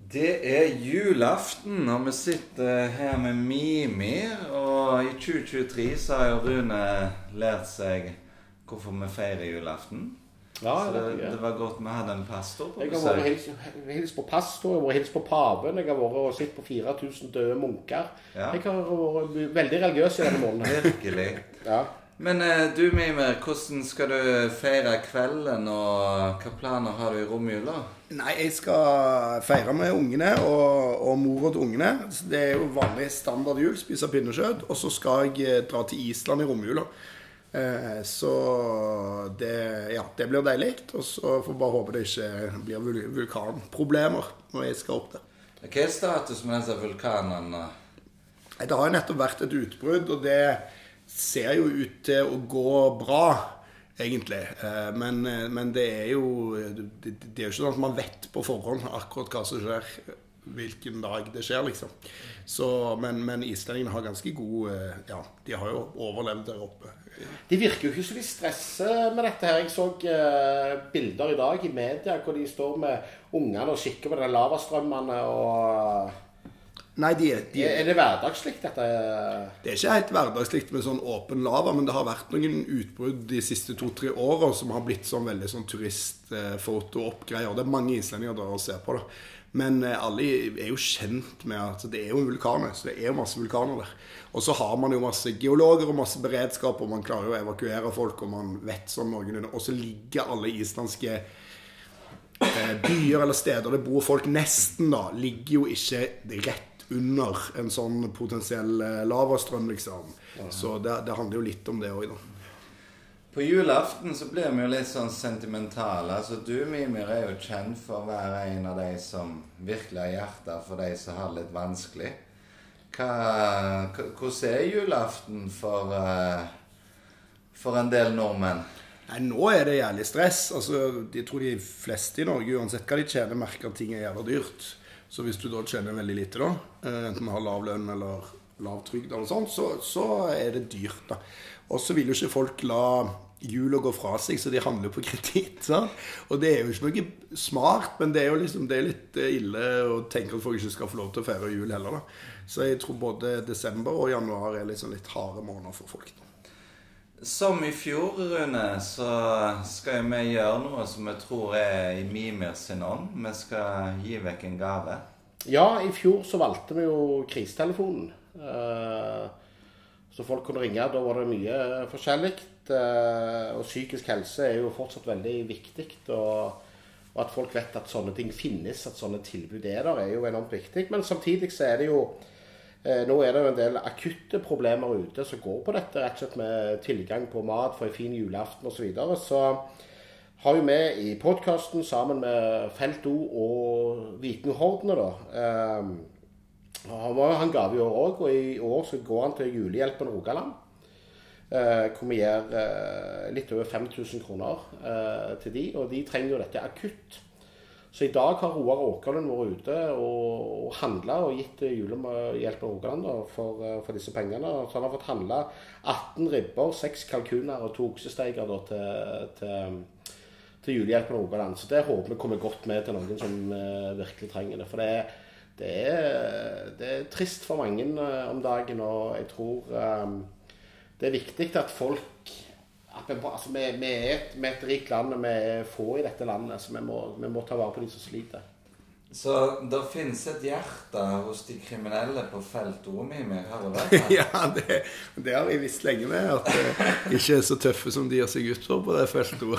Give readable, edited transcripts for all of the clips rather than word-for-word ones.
Det julaften, og vi sitter her med Mimir, og i 2023 så har jo Rune lært seg hvorfor vi feirer julaften. Ja, så det var godt vi hadde en pastor på besøk. Jeg har vært hilst på pastor, jeg har hilst på paven, jeg har vært og sett på 4000 døde munker. Ja. Jeg har vært veldig religiøs i denne måneden. Virkelig. Ja. Men du, Mimir, hvordan skal du feire kvelden, og hva planer har du i romjula? Nei, jeg skal feire med ungene og mor til ungene. Det er jo vanlig standard jul, spise pinnekjøtt, og så skal jeg dra til Island i romjula. Så det blir deilig, og så får jeg bare håpe det ikke blir vulkanproblemer når jeg skal opp der. Hva er status med disse vulkanene? Det har jo nettopp vært et utbrudd, og det ser jo ut til å gå bra, egentlig. Men det er jo ikke sånn at man vet på forhånd akkurat hva som skjer, hvilken dag det skjer, liksom. Så, men islendingene har ganske god, de har jo overlevd der oppe. De virker jo ikke så de stresser med dette her. Jeg så bilder i dag i media hvor de står med ungene og kikker på de lavastrømmene og... Nei, er det hverdagslikt dette? Det er ikke helt hverdagslikt med sånn åpen lava, men det har vært noen utbrudd de siste 2-3 årene som har blitt sånn veldig sånn turistfoto-oppgreier. Det er mange islendinger der og ser på det. Men alle er jo kjent med at det er jo en vulkan, så det er jo masse vulkaner der. Og så har man jo masse geologer og masse beredskap, og man klarer jo å evakuere folk, og man vet sånn noenlunde. Og så ligger alle islandske byer eller steder det bor folk nesten da, ligger jo ikke rett under en sånn potensiell lavastrøm, liksom. Så det handler jo litt om det også, da. På julaften så blir vi jo litt sånn sentimentale. Altså, du, Mimir, er jo kjent for å være en av de som virkelig har hjertet for de som har litt vanskelig. Hvordan er julaften for en del nordmenn? Nei, nå er det jævlig stress. Altså, jeg tror de fleste i Norge, uansett hva de tjener, merker at ting er jævlig dyrt. Så hvis du da tjener veldig lite da, enten har lav lønn eller lav trygd eller sånt, så er det dyrt da. Og så vil jo ikke folk la jula gå fra seg, så de handler på kreditt, sant? Og det er jo ikke noe smart, men det er jo liksom, det er litt ille å tenke at folk ikke skal få lov til å feire jul heller da. Så jeg tror både desember og januar er liksom litt harde måneder for folk da. Som i fjor, Rune, så skal vi gjøre noe som jeg tror er i Mimir sin ånd. Vi skal gi vekk en gave. Ja, i fjor så valgte vi jo krisetelefonen. Så folk kunne ringe, da var det mye forskjellig. Og psykisk helse er jo fortsatt veldig viktig. Og at folk vet at sånne ting finnes, at sånne tilbud er der, er jo enormt viktig. Men samtidig så er det jo... Nå er det jo en del akutte problemer ute som går på dette, rett og slett med tilgang på mat for en fin julaften og så videre. Så har jo vi i podcasten sammen med Felt O og Vikinghordene da, han gav i år også, og i år så går han til Julehjelpen Rogaland, hvor vi gir litt over 5000 kroner til de, og de trenger jo dette akutt. Så i dag har Roar Åkerlund vært ute og handlet og gitt Julehjelpen Rogaland for disse pengene. Så han har fått handlet 18 ribber, 6 kalkuner og 2 oksesteiger til Julehjelpen Rogaland. Så det håper vi kommer godt med til noen som virkelig trenger det. For det er trist for mange om dagen, og jeg tror det er viktig at folk... Altså, vi er et rikt land, vi er få i dette landet, så vi må ta vare på de som sliter. Så det finnes et hjerte hos de kriminelle på Felt O, Mimir, har du det? Ja, det har jeg visst lenge med, at de ikke er så tøffe som de gjør seg ut på det Felt O.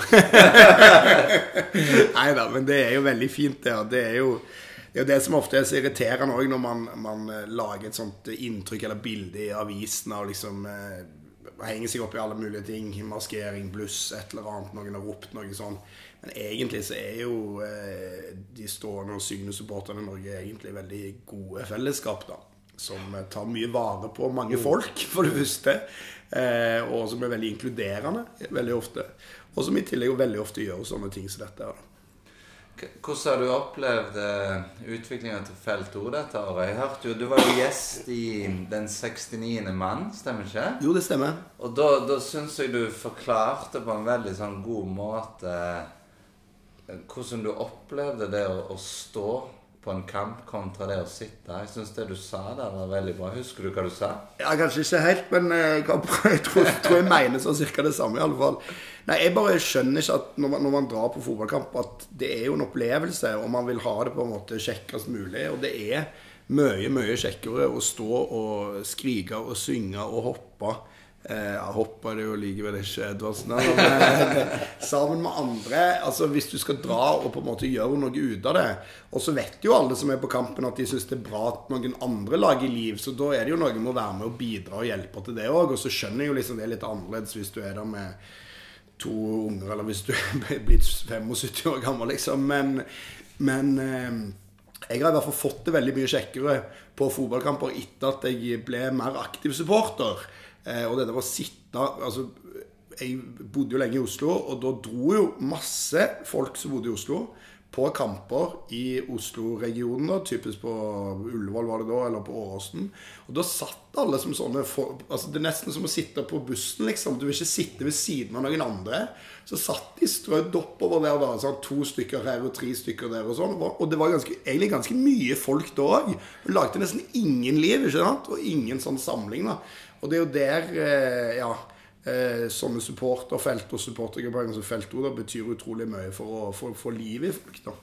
Neida, men det er jo veldig fint det, og det er jo det som ofte er så irriterende også når man lager et sånt inntrykk eller bilde i avisen og liksom... henger seg opp i alle mulige ting, maskering, bluss, et eller annet, noen har ropt noe sånn. Men egentlig så er jo de stående og syngende supporterne i Norge egentlig veldig gode fellesskap da, som tar mye vare på mange folk, for det første, og som er veldig inkluderende, veldig ofte, og som i tillegg veldig ofte gjør sånne ting som dette da. Hvordan har du opplevd utviklingen til Felt O dette året? Jeg hørte jo, du var jo gjest i den 69. mann, stemmer ikke? Jo, det stemmer. Og da synes jeg du forklarte på en veldig sånn god måte hvordan du opplevde det å stå på en kamp kontra det å sitte. Jeg synes det du sa der var veldig bra. Husker du hva du sa? Ja, kanskje ikke helt, men jeg tror jeg mener sånn cirka det samme i alle fall. Nei, jeg bare skjønner ikke at når man drar på fotballkamp, at det er jo en opplevelse, og man vil ha det på en måte kjekkest mulig, og det er mye kjekkere å stå og skrike og synge og hoppe. Hoppe det jo likevel ikke Edvardsen, sammen med andre. Altså hvis du skal dra og på en måte gjøre noe ut av det, og så vet jo alle som er på kampen at de synes det er bra at noen andre lager liv, så da er det jo noe med å være med og bidra og hjelpe til det også. Og så skjønner jeg jo liksom det er litt annerledes hvis du er der med 2 unger, eller hvis du er blitt 75 år gammel liksom. Men jeg har i hvert fall fått det veldig mye kjekkere på fotballkamper etter at jeg ble mer aktiv supporter. Og det der å sitte, altså jeg bodde jo lenge i Oslo, og da dro jo masse folk som bodde i Oslo på kamper i Oslo-regionen da, typisk på Ullevål var det da, eller på Åråsen, og da satt alle som sånne, altså det er nesten som å sitte på bussen liksom, du vil ikke sitte ved siden av noen andre, så satt de strødd oppover der da, sånn 2 stykker her og 3 stykker der og sånn, og det var egentlig ganske mye folk da også, det lagde nesten ingen liv, ikke sant, og ingen sånn samling da. Og det er jo der, sånne supporterfelt og supportergrupper som feltord betyr utrolig mye for å få liv i folk da.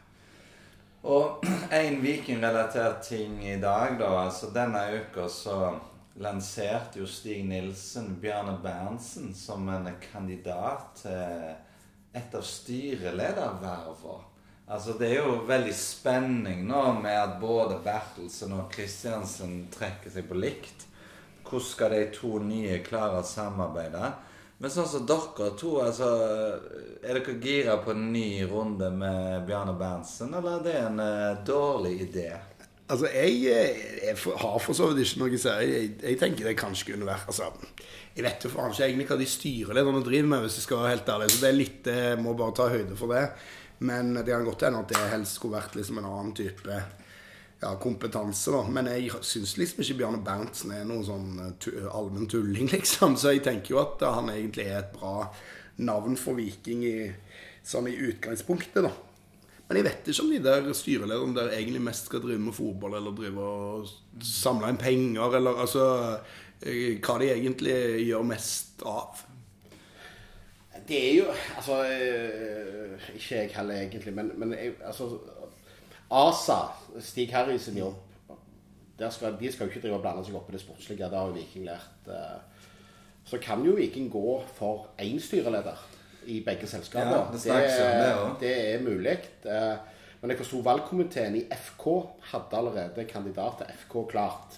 Og en Viking-relatert ting i dag da, altså denne uka så lanserte jo Stig Nilsen Bjarne Berntsen som en kandidat til et av styrelederverver. Altså det er jo veldig spenning nå med at både Bertelsen og Kristiansen trekker seg på likt. Hvordan skal de 2 nye klare å samarbeide? Men sånn som dere 2, altså, er dere gira på en ny runde med Bjarne Berntsen, eller er det en dårlig idé? Altså, jeg har for så vidt ikke noe å si. Jeg tenker det kanskje kunne være, altså, jeg vet jo faen ikke egentlig hva de styrelederne driver med, hvis jeg skal være helt ærlig, så det er litt, må bare ta høyde for det. Men det kan godt hende at det helst skulle vært liksom en annen type kompetanse da, men jeg synes liksom ikke Bjarne Berntsen er noen sånn allmenn tulling liksom, så jeg tenker jo at han egentlig er et bra navn for Viking sånn i utgangspunktet da. Men jeg vet ikke om de der styrelederne der egentlig mest skal drive med fotball, eller drive og samle inn penger, eller altså, hva de egentlig gjør mest av. Det er jo, altså, ikke jeg heller egentlig, men altså, ASA, Stig Harry sin jobb, de skal jo ikke drive og blande seg opp i det sportslige, det har jo Viking lært. Så kan jo Viking gå for en styreleder i begge selskaper. Ja, det er mulig. Men jeg forstod valgkomiteen i FK hadde allerede kandidat til FK klart.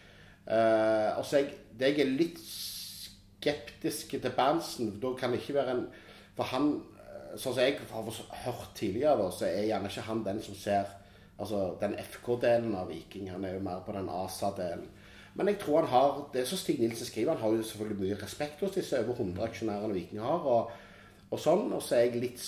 Og så jeg er litt skeptisk til Berntsen, da kan det ikke være for han, sånn som jeg har hørt tidligere, så er gjerne ikke han den som ser altså den FK-delen av Viking, han er jo mer på den ASA-delen. Men jeg tror han har, det som Stig Nilsen skriver, han har jo selvfølgelig mye respekt hos disse over 100 aksjonærene Viking har, og sånn, og så er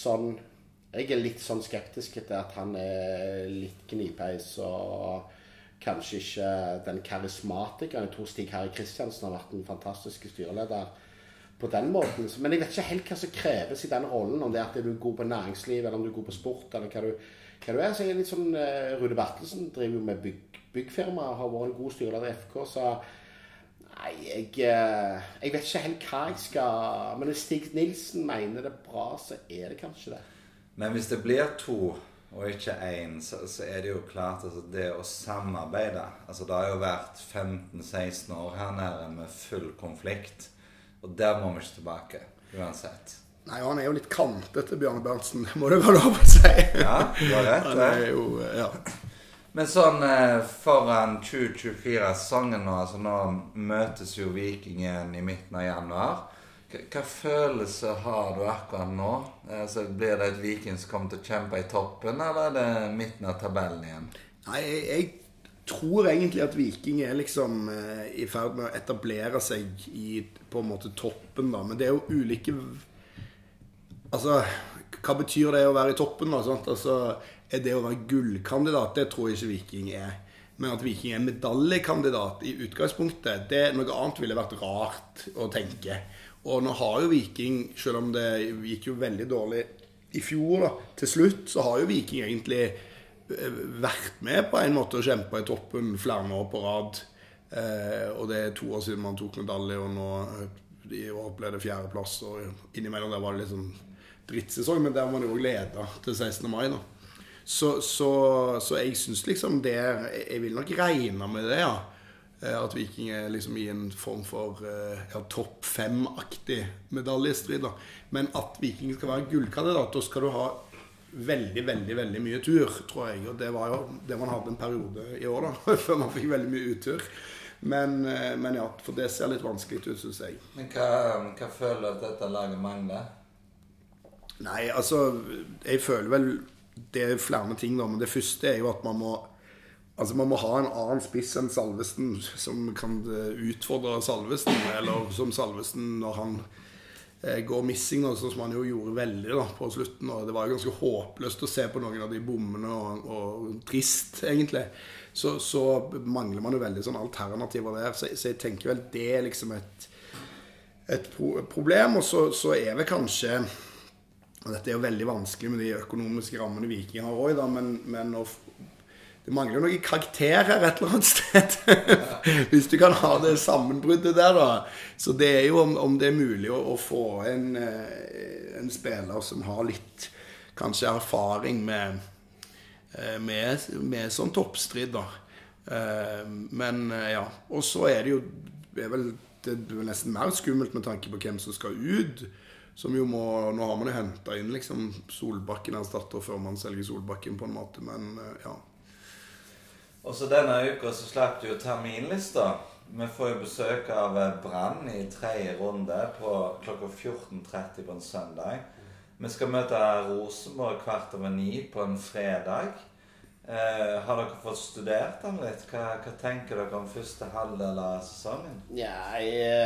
jeg litt sånn skeptisk til at han er litt knipeis, og kanskje ikke den karismatikeren. Jeg tror Stig Harry Kristiansen har vært en fantastisk styreleder på den måten, men jeg vet ikke helt hva som kreves i den rollen, om det er at du er god på næringsliv, eller om du er god på sport, eller hva du er. Så jeg er litt sånn, Rune Bertelsen driver jo med byggfirma, har vært en god styreleder i FK, så nei, jeg vet ikke helt hva jeg skal, men hvis Stig Nilsen mener det er bra, så er det kanskje det. Men hvis det blir 2 og ikke 1, så er det jo klart altså, det å samarbeide. Altså det har jo vært 15-16 år her nede med full konflikt, og der må vi ikke tilbake, uansett. Nei, han er jo litt kantet til Bjarne Berntsen, må det være lov å si. Ja, du har rett. Han er jo, ja. Men sånn foran 2024-sesongen nå, altså nå møtes jo Viking igjen i midten av januar. Hva følelse har du akkurat nå? Altså, blir det et Viking som kommer til å kjempe i toppen, eller er det midten av tabellen igjen? Nei, jeg tror egentlig at Viking er liksom i ferd med å etablere seg i på en måte toppen da, men det er jo ulike... Altså, hva betyr det å være i toppen da, sant? Altså, er det å være gullkandidat? Det tror jeg ikke Viking er. Men at Viking er medaljekandidat i utgangspunktet, det noe annet ville vært rart å tenke. Og nå har jo Viking, selv om det gikk jo veldig dårlig i fjor da, til slutt, så har jo Viking egentlig vært med på en måte å kjempe i toppen flere år på rad. Og det 2 år siden man tok medalje, og nå i år ble det 4. plass, og innimellom der var det litt sånn drittsesong, men der var det jo ledet til 16. mai da. Så jeg synes liksom det, jeg vil nok regne med det, ja. At Viking liksom i en form for topp 5-aktig medaljestrid da. Men at Viking skal være gullkandidat, da skal du ha veldig, veldig, veldig mye tur, tror jeg. Og det var jo det man hadde en periode i år da, før man fikk veldig mye uttur. Men ja, for det ser litt vanskelig ut, synes jeg. Men hva føler du at dette laget mangler? Nei, altså, jeg føler vel det flere ting da, men det første jo at man må ha en annen spiss enn Salvesen som kan utfordre Salvesen, eller som Salvesen når han går missing nå, sånn som han jo gjorde veldig da, på slutten, og det var jo ganske håpløst å se på noen av de bommene, og trist egentlig. Så mangler man jo veldig sånn alternativer der, så jeg tenker vel det liksom et problem, og så vel kanskje, og dette jo veldig vanskelig med de økonomiske rammene Viking har også da, men det mangler jo noen karakterer et eller annet sted, hvis du kan ha det sammenbruddet der da. Så det jo om det mulig å få en spiller som har litt, kanskje erfaring med sånn toppstrid da. Men ja, og så det jo, det vel nesten mer skummelt med tanke på hvem som skal ut, som jo nå har man jo hentet inn liksom Solbakken erstatter før man selger Solbakken på en måte, men ja. Og så denne uka så slapp du jo terminlista. Vi får jo besøk av Brann i 3. runde på klokka 14:30 på en søndag. Vi skal møte Rosenborg 8:15 på en fredag. Har dere fått studert den litt? Hva tenker dere om første halvdel av sesongen? Ja,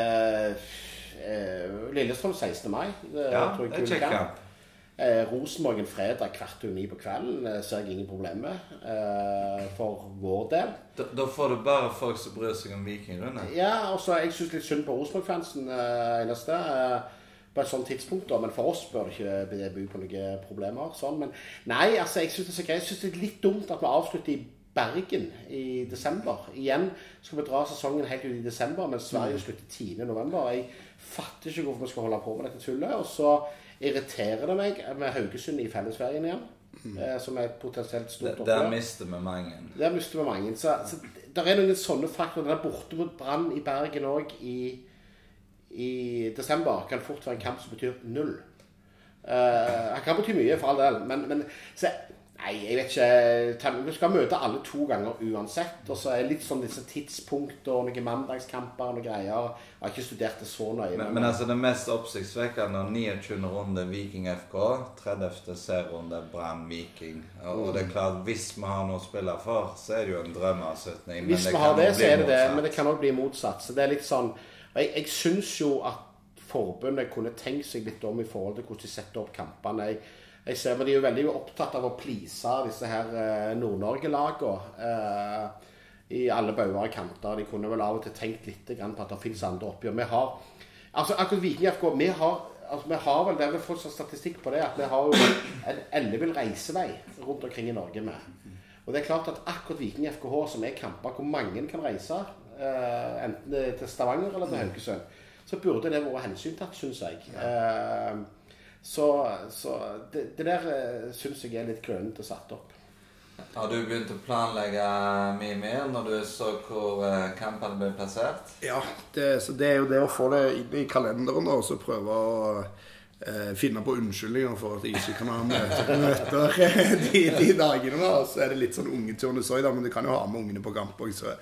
Lillestrøm 16. mai. Ja, det kjekka. Rosenborg en fredag 8:15 på kvelden ser jeg ingen problem med for vår del. Da får du bare folk som bryr seg om Viking Rune. Ja, og så jeg synes litt synd på Rosenborg-fansen eneste på et sånt tidspunkt da, men for oss bør det ikke by på noen problemer sånn, men nei, altså jeg synes det så greit. Jeg synes det litt dumt at vi avslutter i Bergen i desember. Igjen skal vi dra sesongen helt ut i desember, men Sverige slutter 10. november. Jeg fatter ikke hvorfor vi skal holde på med dette tullet, og så irriterer det meg med Haugesund i fellesferien igjen, som et potensielt stort oppgjør. Der mister vi mange. Der mister vi mange. Så det noen sånne faktorer. Det borte mot Brann i Bergen også i desember kan fort være en kamp som betyr 0. Han kan bety mye for all del, men så, nei, jeg vet ikke. Vi skal møte alle 2 ganger uansett, og så litt sånn disse tidspunkter og noen mandagskamper og noen greier. Jeg har ikke studert det så nøye. Men altså det mest oppsiktsvekkende 29. runde Viking FK, 30. serierunde Brann Viking. Og det klart, hvis vi har noe å spille for, så det jo en drømmeavslutning. Hvis vi har det, så det, men det kan også bli motsatt. Så det litt sånn, jeg synes jo at forbundet kunne tenkt seg litt om i forhold til hvordan de setter opp kampene. Jeg ser, men de jo veldig opptatt av å please disse her Nord-Norge-lagene i alle bauer og kanter. De kunne vel av og til tenkt litt på at det finnes andre oppgjør. Vi har, altså akkurat Viking FK, vi har vel, det vel fått sånn statistikk på det, at vi har jo en ellevill reisevei rundt omkring i Norge med. Og det klart at akkurat Viking FKH som kamper, hvor mange kan reise, enten til Stavanger eller til Haugesund, så burde det være hensyntatt, synes jeg. Så det der synes jeg litt klønete satt opp. Har du begynt å planlegge mye mer når du så hvor kampene ble plassert? Ja, så det jo det å få det inn i kalenderen og så prøve å finne på unnskyldninger for at jeg ikke kan ha møter de dagene da. Så det litt sånn ungeturnus også da, men du kan jo ha med ungene på kamp også.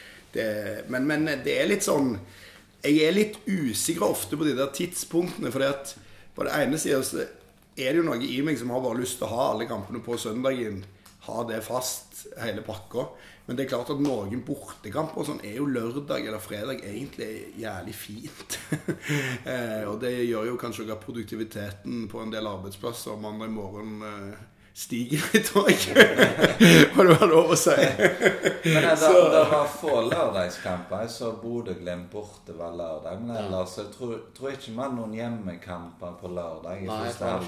Men det litt sånn, jeg litt usikker ofte på de der tidspunktene, fordi at på det ene siden så det jo noe i meg som har bare lyst til å ha alle kampene på søndagen, ha det fast hele pakka. Men det klart at noen bortekamper og sånn jo lørdag eller fredag egentlig jævlig fint. Og det gjør jo kanskje at produktiviteten på en del arbeidsplasser mandag morgen stiger litt også. Hva det var lov å si. Men det var få lørdagskamper, så Bodø-Glimt borte var lørdag. Men ellers jeg tror ikke man har noen hjemmekamper på lørdag. Nei, jeg tror ikke det.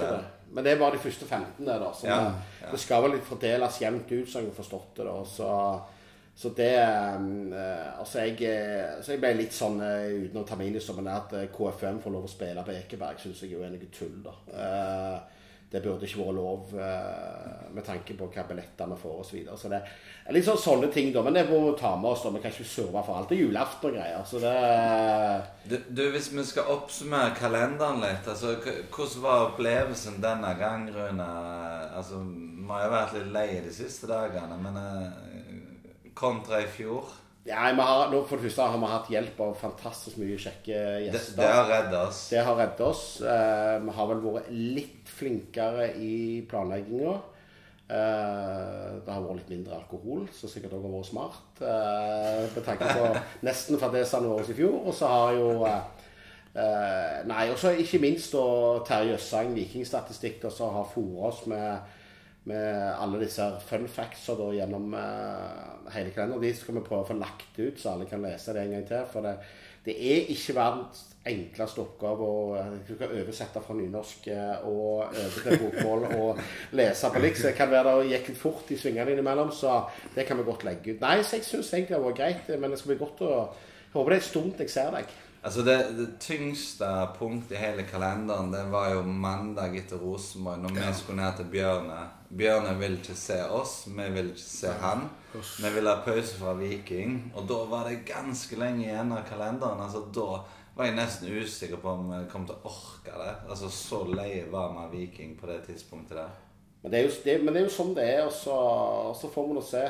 Men det var de første 15 der da, så det skal vel litt fordeles jevnt ut, så jeg har forstått det da, så det, altså jeg ble litt sånn, uten å ta meg inn i som at KFM får lov å spille på Ekeberg, synes jeg jo er noe tull da. Det burde ikke være lov med tanke på hva billetter vi får og så videre. Så det er litt sånne ting da, men det må vi ta med oss da. Vi kan ikke surve for alt. Det er julaften og greier, så det... Du, hvis vi skal oppsummere kalenderen litt, altså, hvordan var opplevelsen denne gang, Rune? Altså, vi har jo vært litt lei de siste dagene, men kontra i fjor... Ja, nå for det første har vi hatt hjelp av fantastisk mye kjekke gjester. Det har reddet oss. Det har reddet oss. Vi har vel vært litt flinkere i planleggingen. Det har vært litt mindre alkohol, så sikkert også har vært smart. Med tanke på nesten fadesene våre i fjor. Og så har jo... og så ikke minst da Terje Jøssang, vikingstatistikk, og så har fôret oss med alle disse fun facts da, gjennom hele kalenderen. De skal vi prøve å få lagt ut, så alle kan lese det en gang til. For det er ikke verdens enkleste oppgave å oversette fra nynorsk og over til bokmål og lese på likt. Så det kan være det gikk litt fort i svingene innimellom, så det kan vi godt legge ut. Nei, så jeg synes egentlig det var greit, men det skal bli godt å... Jeg håper det er stund jeg ser deg. Altså det tyngste punktet i hele kalenderen, det var jo mandag etter Rosenborg, når vi skulle ned til Bjørne. Bjørne ville ikke se oss, vi ville ikke se han. Vi ville ha pause fra Viking, og da var det ganske lenge igjen av kalenderen. Altså da var jeg nesten usikker på om jeg kom til å orke det. Altså så lei var vi av Viking på det tidspunktet der. Men det er jo sånn det er, og så får vi nå se.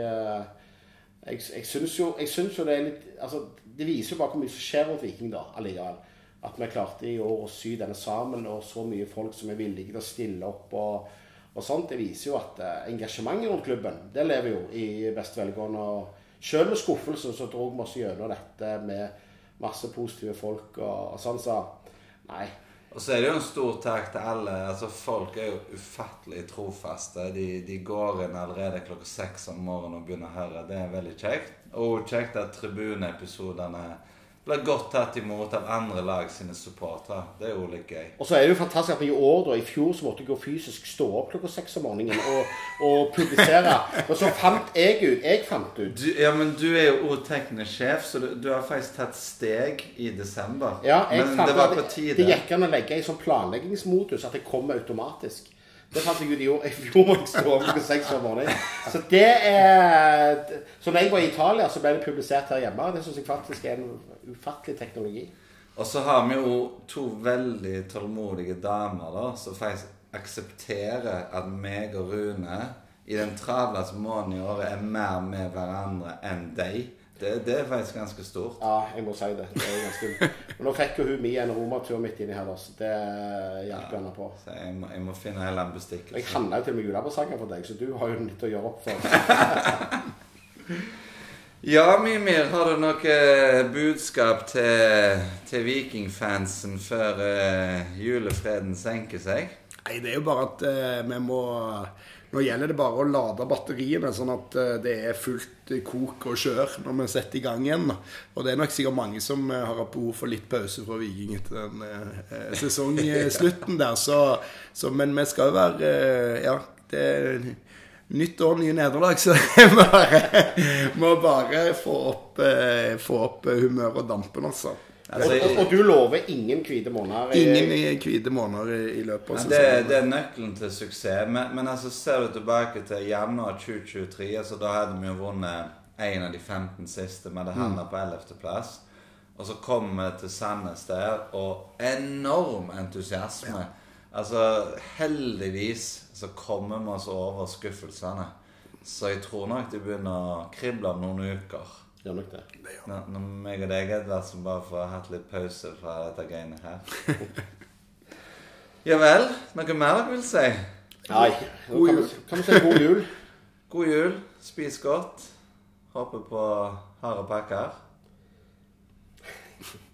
Jeg synes jo det er litt, altså det viser jo bare hvor mye som skjer rundt Viking da, allikevel. At vi klarte i år å sy denne sammen, og så mye folk som er villige til å stille opp og sånt. Det viser jo at engasjementet rundt klubben, det lever jo i beste velgående. Og selv med skuffelsen så drog vi oss gjennom dette med masse positive folk og sånn, så nei. Og så er det jo en stor takk til alle. Altså folk er jo ufattelig trofaste. De går inn allerede 6:00 om morgenen og begynner å høre. Det er veldig kjekt. Og kjekt at tribuneepisodene blir godt tatt imot av andre lag sine supportere. Det er jo litt gøy. Og så er det jo fantastisk at vi i år da, i fjor så måtte jeg gå fysisk stå opp 6:00 om morgenen og publisere. Og så fant jeg fant ut. Men du er jo også teknisk sjef, så du har faktisk tatt steg i desember. Ja, men det var på tide. Det gikk an å legge i sånn planleggingsmodus at det kommer automatisk. Det fant jeg ut i fjor må jeg stå opp 6:00 om morgenen. Så det er... Så når jeg var i Italia, så ble det publisert her hjemme. Det synes jeg faktisk er en ufattelig teknologi. Og så har vi jo to veldig tålmodige damer da, som faktisk aksepterer at meg og Rune i den travleste måneden i året er mer med hverandre enn deg. Det er faktisk ganske stort. Ja, jeg må si det. Det er ganske... Men nå fikk jo hun mye en romatur midt inni her, så det hjelper henne på. Så jeg må finne hele en bestikkelse. Jeg handler jo til og med julepresanger for deg, så du har jo litt å gjøre opp for. Ja, Mimir, har du noe budskap til vikingfansen før julefreden senker seg? Nei, det er jo bare at vi må... Nå gjelder det bare å lade batteriene, sånn at det er fullt kok og kjør når vi setter i gang igjen. Og det er nok sikkert mange som har hatt behov for litt pause fra Viking etter den sesongslutten der. Men vi skal jo være, det er nytt år, nye nederlag, så jeg må bare få opp humør og dampen, altså. Og du lover ingen hvite måneder? Ingen hvite måneder i løpet av sesongen. Det er nøkkelen til suksess. Men altså, ser du tilbake til januar 2023, altså da hadde vi jo vunnet en av de 15 siste, men det handlet på 11. plass. Og så kom vi til Sandnes der, og enorm entusiasme. Altså, heldigvis så kommer vi oss over skuffelsene. Så jeg tror nok de begynner å krible om noen uker. Gjør nok det. Når meg og deg Edvard som bare får hatt litt pause fra dette greiene her. Ja vel, noe mer dere vil si? Nei, kan vi si god jul? God jul, spis godt. Håper på harde pakker.